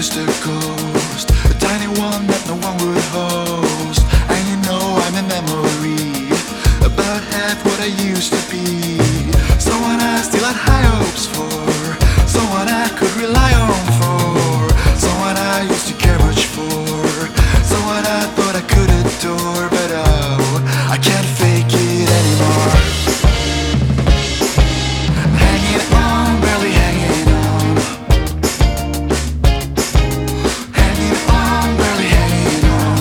just a ghost, a tiny one that no one would host. And you know I'm a memory, about half what I used to be. Someone I still had high hopes for, someone I could rely on for, someone I used to care much for, someone I thought I could adore. But oh, I can't fake it anymore. Hanging on, barely hanging on. Hanging on, barely hanging on.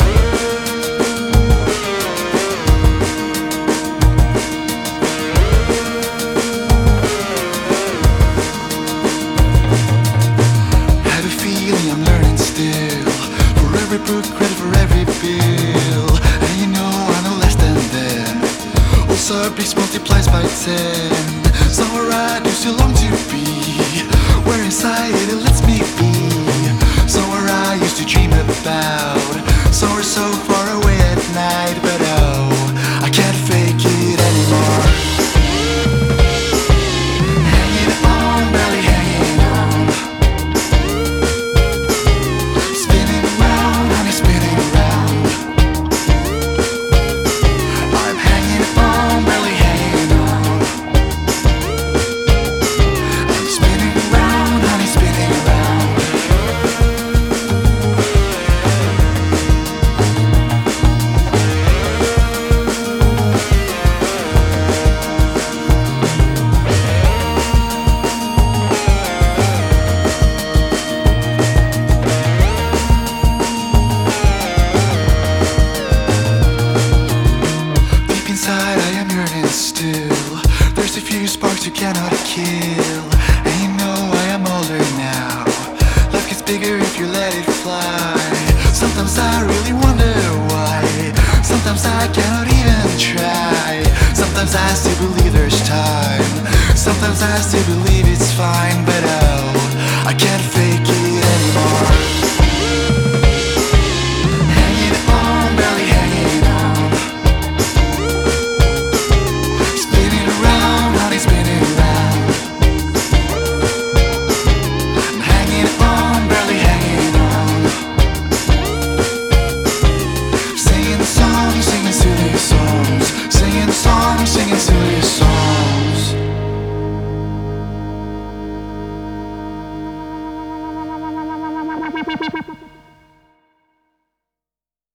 Have a feeling I'm learning still, for every book, credit for every bill. And you know I know less than them. Also, peace multiplies by 10. Somewhere I do still long to be, where inside it lets me be. Somewhere I used to dream about, somewhere so far away at night. But oh, I can't fake it anymore. Hanging on, barely hanging on. Spinning round, honey, spinning round. I'm hanging on, barely hanging on. I'm spinning round, honey, spinning round. Deep inside I am yearning still, there's a few sparks you cannot kill. And you know I am older now, life gets bigger if you let it fly. Sometimes I really wonder why, sometimes I cannot even try. Sometimes I still believe there's time, sometimes I still believe it's fine. But oh, I can't feel